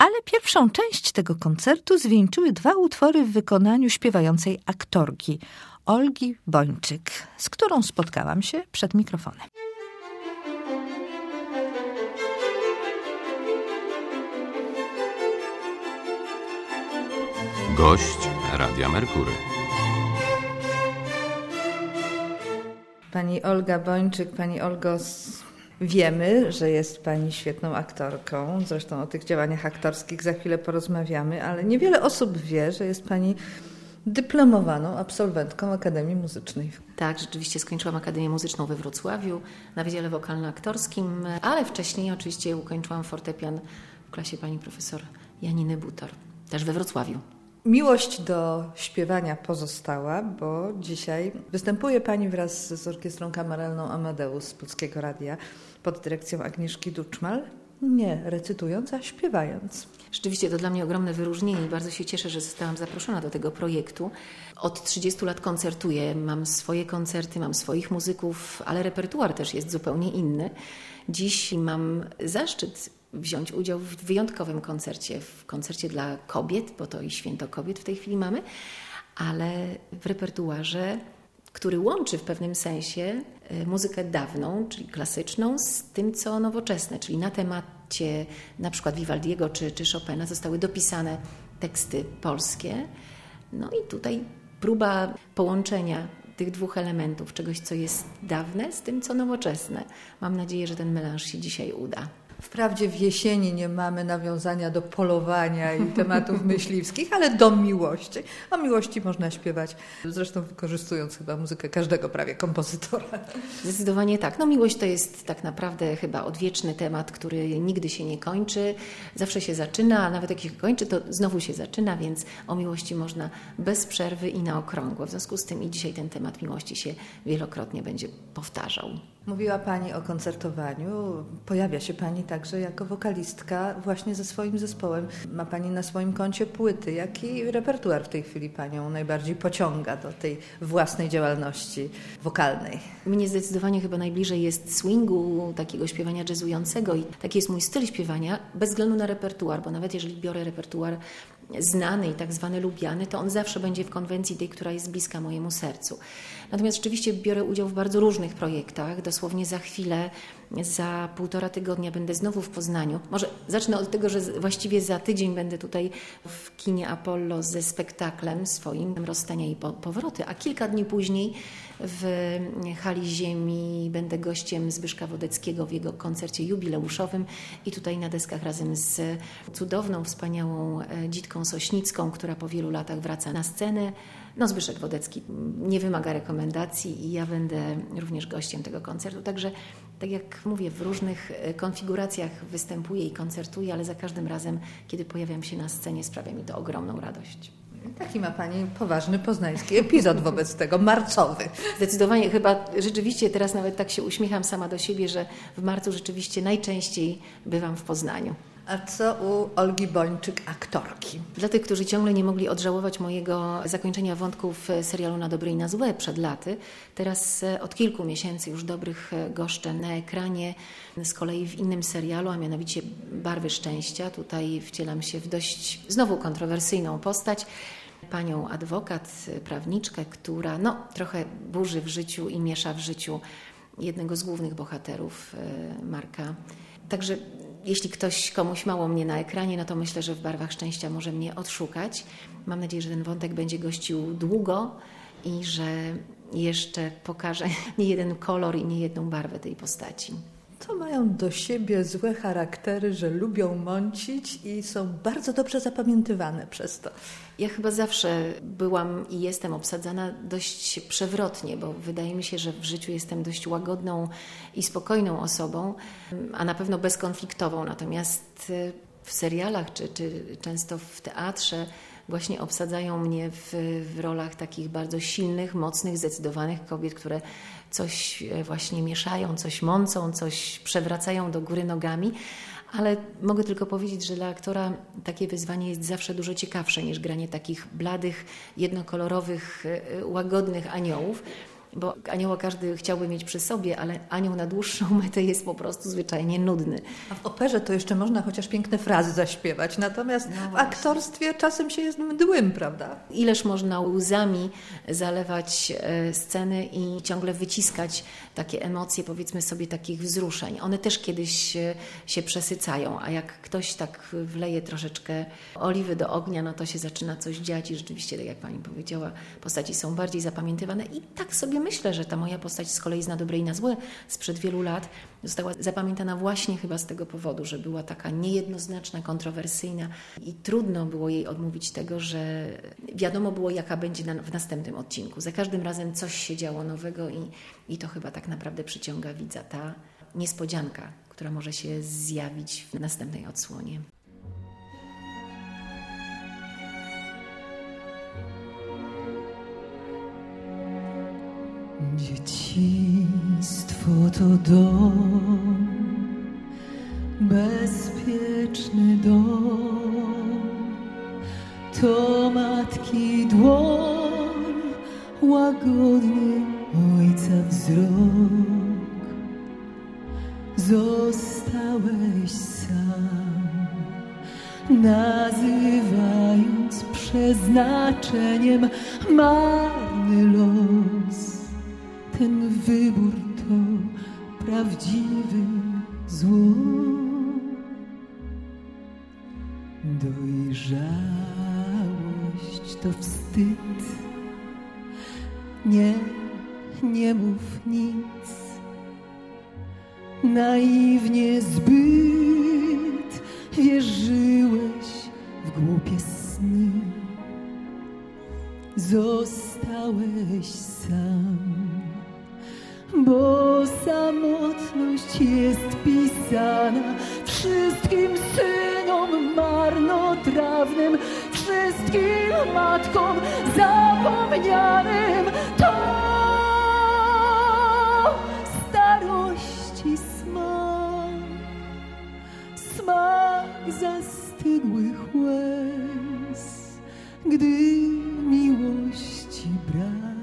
Ale pierwszą część tego koncertu zwieńczyły 2 utwory w wykonaniu śpiewającej aktorki Olgi Bończyk, z którą spotkałam się przed mikrofonem. Gość Radia Merkury. Pani Olga Bończyk, Pani Olgo, wiemy, że jest Pani świetną aktorką. Zresztą o tych działaniach aktorskich za chwilę porozmawiamy, ale niewiele osób wie, że jest Pani dyplomowaną absolwentką Akademii Muzycznej. Tak, rzeczywiście skończyłam Akademię Muzyczną we Wrocławiu na Wydziale Wokalno-Aktorskim, ale wcześniej oczywiście ukończyłam fortepian w klasie pani profesor Janiny Butor, też we Wrocławiu. Miłość do śpiewania pozostała, bo dzisiaj występuje Pani wraz z Orkiestrą Kameralną Amadeus z Polskiego Radia pod dyrekcją Agnieszki Duczmal, nie recytując, a śpiewając. Rzeczywiście to dla mnie ogromne wyróżnienie i bardzo się cieszę, że zostałam zaproszona do tego projektu. Od 30 lat koncertuję, mam swoje koncerty, mam swoich muzyków, ale repertuar też jest zupełnie inny. Dziś mam zaszczyt wziąć udział w wyjątkowym koncercie, w koncercie dla kobiet, bo to i Święto Kobiet w tej chwili mamy, ale w repertuarze, który łączy w pewnym sensie muzykę dawną, czyli klasyczną, z tym, co nowoczesne, czyli na temacie na przykład Vivaldiego czy Chopina zostały dopisane teksty polskie. No i tutaj próba połączenia tych 2 elementów, czegoś, co jest dawne, z tym, co nowoczesne. Mam nadzieję, że ten melanż się dzisiaj uda. Wprawdzie w jesieni nie mamy nawiązania do polowania i tematów myśliwskich, ale do miłości. O miłości można śpiewać, zresztą wykorzystując chyba muzykę każdego prawie kompozytora. Zdecydowanie tak. No miłość to jest tak naprawdę chyba odwieczny temat, który nigdy się nie kończy. Zawsze się zaczyna, a nawet jak się kończy, to znowu się zaczyna, więc o miłości można bez przerwy i na okrągło. W związku z tym i dzisiaj ten temat miłości się wielokrotnie będzie powtarzał. Mówiła Pani o koncertowaniu. Pojawia się Pani także jako wokalistka właśnie ze swoim zespołem. Ma Pani na swoim koncie płyty. Jaki repertuar w tej chwili Panią najbardziej pociąga do tej własnej działalności wokalnej? Mnie zdecydowanie chyba najbliżej jest swingu, takiego śpiewania jazzującego i taki jest mój styl śpiewania, bez względu na repertuar, bo nawet jeżeli biorę repertuar znany i tak zwany lubiany, to on zawsze będzie w konwencji tej, która jest bliska mojemu sercu. Natomiast rzeczywiście biorę udział w bardzo różnych projektach. Dosłownie za chwilę, za 1,5 tygodnia będę znowu w Poznaniu. Może zacznę od tego, że właściwie za tydzień będę tutaj w kinie Apollo ze spektaklem swoim Rozstania i powroty, a kilka dni później w Hali Ziemi będę gościem Zbyszka Wodeckiego w jego koncercie jubileuszowym i tutaj na deskach razem z cudowną, wspaniałą Dzitką Sośnicką, która po wielu latach wraca na scenę. No Zbyszek Wodecki nie wymaga rekomendacji i ja będę również gościem tego koncertu. Także, tak jak mówię, w różnych konfiguracjach występuję i koncertuję, ale za każdym razem, kiedy pojawiam się na scenie, sprawia mi to ogromną radość. Taki ma Pani poważny poznański epizod wobec tego, marcowy. Zdecydowanie, chyba rzeczywiście teraz nawet tak się uśmiecham sama do siebie, że w marcu rzeczywiście najczęściej bywam w Poznaniu. A co u Olgi Bończyk, aktorki? Dla tych, którzy ciągle nie mogli odżałować mojego zakończenia wątków serialu Na dobre i na złe przed laty, teraz od kilku miesięcy już dobrych goszczę na ekranie, z kolei w innym serialu, a mianowicie Barwy Szczęścia. Tutaj wcielam się w dość znowu kontrowersyjną postać, panią adwokat, prawniczkę, która trochę burzy w życiu i miesza w życiu jednego z głównych bohaterów, Marka. Także jeśli komuś mało mnie na ekranie, no to myślę, że w Barwach Szczęścia może mnie odszukać. Mam nadzieję, że ten wątek będzie gościł długo i że jeszcze pokaże nie jeden kolor i nie jedną barwę tej postaci. Co mają do siebie złe charaktery, że lubią mącić i są bardzo dobrze zapamiętywane przez to? Ja chyba zawsze byłam i jestem obsadzana dość przewrotnie, bo wydaje mi się, że w życiu jestem dość łagodną i spokojną osobą, a na pewno bezkonfliktową. Natomiast w serialach czy często w teatrze właśnie obsadzają mnie w rolach takich bardzo silnych, mocnych, zdecydowanych kobiet, które coś właśnie mieszają, coś mącą, coś przewracają do góry nogami. Ale mogę tylko powiedzieć, że dla aktora takie wyzwanie jest zawsze dużo ciekawsze niż granie takich bladych, jednokolorowych, łagodnych aniołów. bo anioła każdy chciałby mieć przy sobie, ale anioł na dłuższą metę jest po prostu zwyczajnie nudny. A w operze to jeszcze można chociaż piękne frazy zaśpiewać, natomiast w aktorstwie czasem się jest mdłym, prawda? Ileż można łzami zalewać sceny i ciągle wyciskać takie emocje, powiedzmy sobie, takich wzruszeń. One też kiedyś się przesycają, a jak ktoś tak wleje troszeczkę oliwy do ognia, no to się zaczyna coś dziać i rzeczywiście, tak jak pani powiedziała, postaci są bardziej zapamiętywane i tak sobie myślę, że ta moja postać z kolei z Na dobre i na złe sprzed wielu lat została zapamiętana właśnie chyba z tego powodu, że była taka niejednoznaczna, kontrowersyjna i trudno było jej odmówić tego, że wiadomo było, jaka będzie w następnym odcinku. Za każdym razem coś się działo nowego i to chyba tak naprawdę przyciąga widza, ta niespodzianka, która może się zjawić w następnej odsłonie. Dzieciństwo to dom, bezpieczny dom, to matki dłoń, łagodny ojca wzrok. Zostałeś sam, nazywając przeznaczeniem marny los. Ten wybór to prawdziwy zło. Dojrzałość to wstyd. Nie mów nic. Naiwnie zbyt wierzyłeś w głupie sny. Zostałeś sam, bo samotność jest pisana wszystkim synom marnotrawnym, wszystkim matkom zapomnianym. To starości smak zastygłych łez, gdy miłości brak.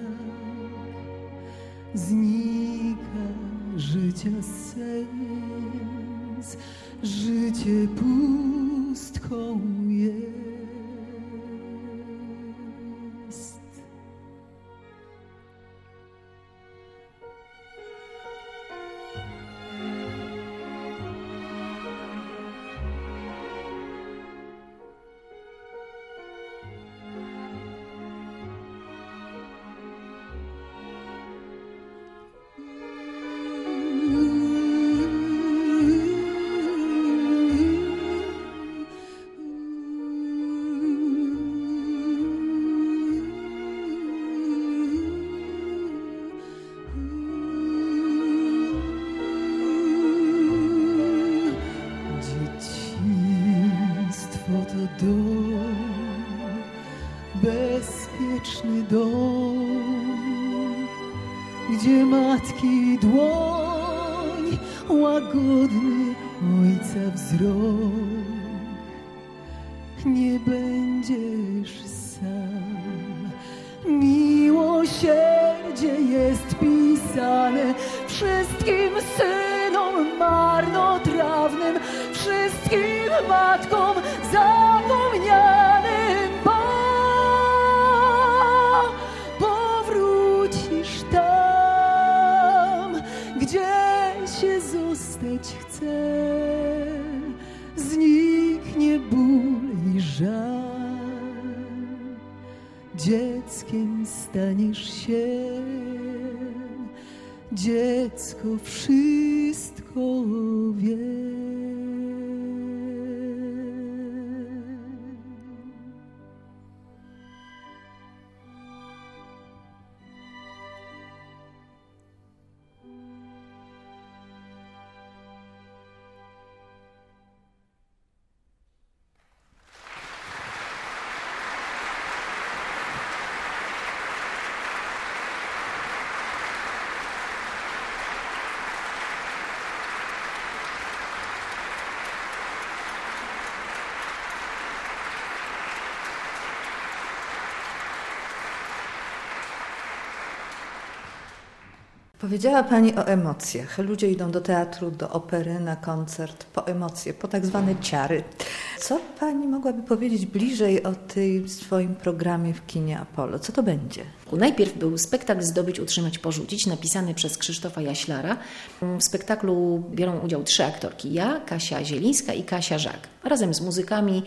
Znika życia sens, życie pustką jest. Bezpieczny dom, gdzie matki dłoń, łagodny ojca wzrok. Nie będziesz sam, miłosierdzie jest pisane wszystkim synom marnotrawnym, wszystkim matkom zapomnianym. Powrócisz tam, gdzie się zostać chce. Zniknie ból i żal, dzieckiem staniesz się. Dziecko wszystko wie. Powiedziała Pani o emocjach. Ludzie idą do teatru, do opery, na koncert po emocje, po tak zwane ciary. Co Pani mogłaby powiedzieć bliżej o tym swoim programie w kinie Apollo? Co to będzie? Najpierw był spektakl Zdobyć, utrzymać, porzucić, napisany przez Krzysztofa Jaślara. W spektaklu biorą udział 3 aktorki. Ja, Kasia Zielińska i Kasia Żak. Razem z muzykami.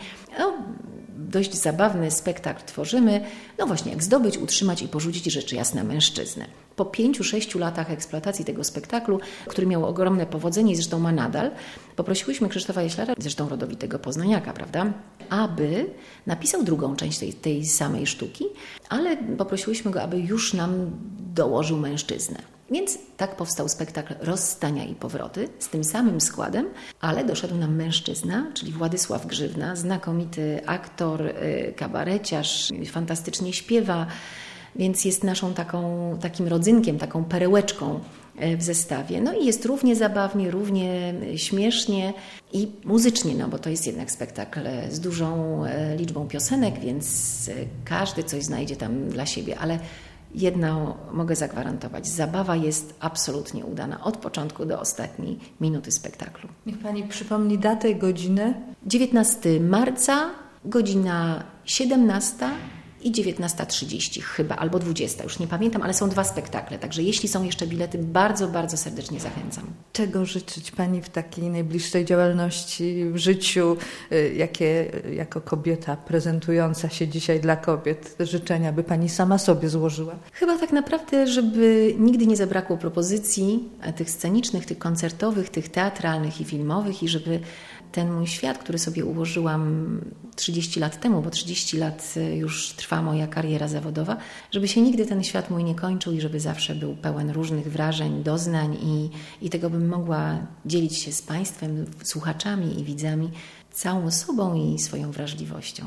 Dość zabawny spektakl tworzymy. No właśnie, jak zdobyć, utrzymać i porzucić rzecz jasna mężczyznę. Po 5-6 latach eksploatacji tego spektaklu, który miał ogromne powodzenie i zresztą ma nadal, poprosiłyśmy Krzysztofa Jaślara, zresztą rodowitego poznaniaka, prawda, aby napisał drugą część tej samej sztuki, ale poprosiłyśmy go, aby już nam dołożył mężczyznę. Więc tak powstał spektakl Rozstania i powroty z tym samym składem, ale doszedł nam mężczyzna, czyli Władysław Grzywna, znakomity aktor, kabareciarz, fantastycznie śpiewa, więc jest naszą takim rodzynkiem, taką perełeczką w zestawie. No i jest równie zabawnie, równie śmiesznie i muzycznie, no bo to jest jednak spektakl z dużą liczbą piosenek, więc każdy coś znajdzie tam dla siebie, ale jedno mogę zagwarantować, zabawa jest absolutnie udana od początku do ostatniej minuty spektaklu. Niech Pani przypomni datę i godzinę. 19 marca, godzina 17 i 19:30 chyba, albo 20, już nie pamiętam, ale są 2 spektakle, także jeśli są jeszcze bilety, bardzo, bardzo serdecznie zachęcam. Czego życzyć Pani w takiej najbliższej działalności, w życiu, jakie jako kobieta prezentująca się dzisiaj dla kobiet życzenia by Pani sama sobie złożyła? Chyba tak naprawdę, żeby nigdy nie zabrakło propozycji tych scenicznych, tych koncertowych, tych teatralnych i filmowych i żeby ten mój świat, który sobie ułożyłam 30 lat temu, bo 30 lat już trwa moja kariera zawodowa, żeby się nigdy ten świat mój nie kończył i żeby zawsze był pełen różnych wrażeń, doznań i tego bym mogła dzielić się z Państwem, słuchaczami i widzami, całą sobą i swoją wrażliwością.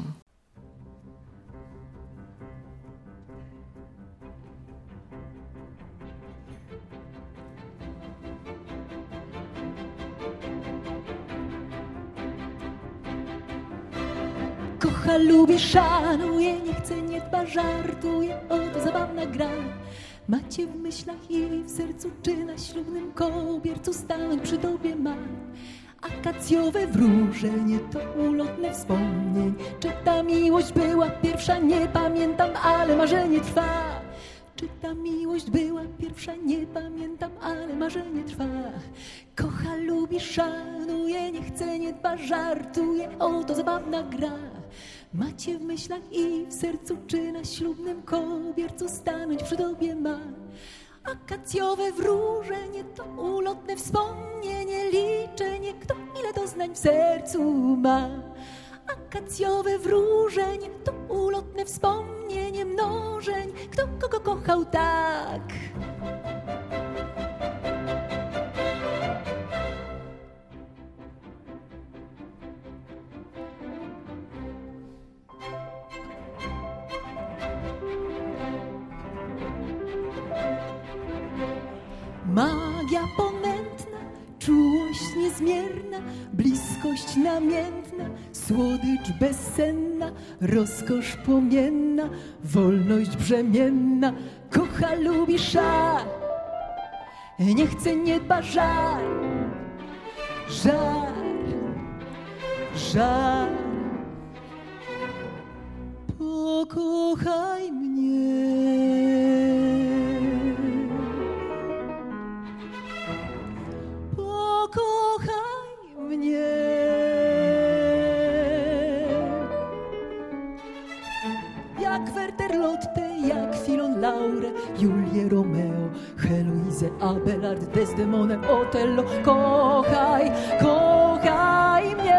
Kocha, lubi, szanuje, nie chce, nie dba, żartuje, oto zabawna gra. Macie w myślach i w sercu, czy na ślubnym kobiercu stanąć przy tobie ma. Akacjowe wróżenie to ulotne wspomnień. Czy ta miłość była pierwsza, nie pamiętam, ale marzenie trwa. Czy ta miłość była pierwsza, nie pamiętam, ale marzenie trwa. Kocha, lubi, szanuje, nie chce, nie dba, żartuje, oto zabawna gra. Macie w myślach i w sercu, czy na ślubnym kobiercu stanąć przy tobie ma. Akacjowe wróżenie to ulotne wspomnienie, liczenie, kto ile doznań w sercu ma. Akacjowe wróżenie to ulotne wspomnienie, mnożeń, kto kogo kochał tak. Magia ponętna, czułość niezmierna, bliskość namiętna, słodycz bezsenna, rozkosz płomienna, wolność brzemienna. Kocha, lubi, szar, nie chce, nie dba, żar, żar, żar. Pokochaj mnie. Jak Werter Lotte, jak Filon Laure, Julię Romeo, Heloizę, Abelard, Desdemonę, Otello. Kochaj, kochaj mnie.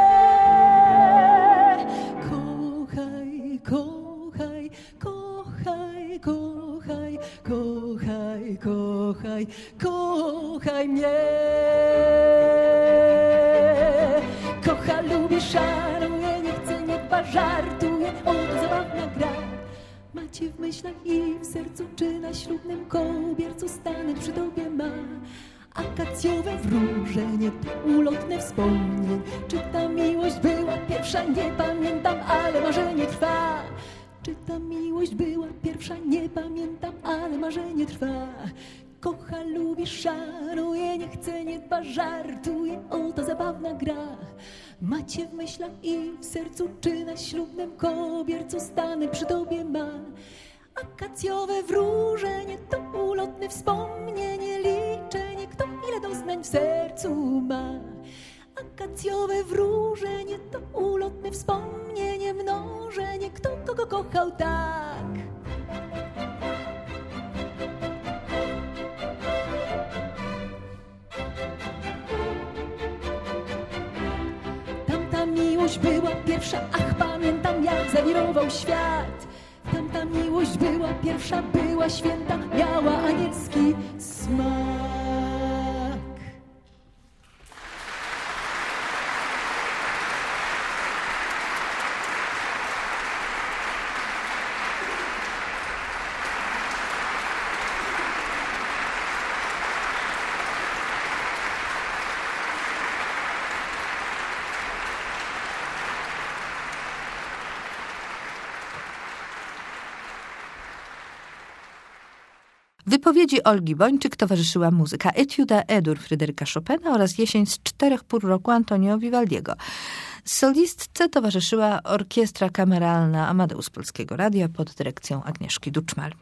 Kochaj, kochaj, kochaj, kochaj, kochaj, kochaj, kochaj mnie. Kocha, lubi, szanuje, nie chce, nie dba, żartuje, oto zabawna gra. Macie w myślach i w sercu, czy na ślubnym kobiercu stanąć przy tobie ma. Akacjowe wróżenie to ulotne wspomnień. Czy ta miłość była pierwsza, nie pamiętam, ale marzenie trwa. Czy ta miłość była pierwsza, nie pamiętam, ale marzenie trwa. kocha, lubi, szanuje, nie chce, nie dba, żartuje, oto zabawna gra. Macie w myślach i w sercu, czy na ślubnym kobiercu stanę przy tobie ma. Akacjowe wróżenie to ulotne wspomnienie, liczenie, kto ile doznań w sercu ma. Akacjowe wróżenie to ulotne wspomnienie, mnożenie, kto kogo kochał tak. Tamta miłość była pierwsza, ach, pamiętam jak zawirował świat. Tamta miłość była pierwsza, była święta, miała anielski smak. Wypowiedzi Olgi Bończyk towarzyszyła muzyka Etiuda Edur Fryderyka Chopina oraz Jesień z 4 pór roku Antonio Vivaldiego. Solistce towarzyszyła orkiestra kameralna Amadeus Polskiego Radia pod dyrekcją Agnieszki Duczmal.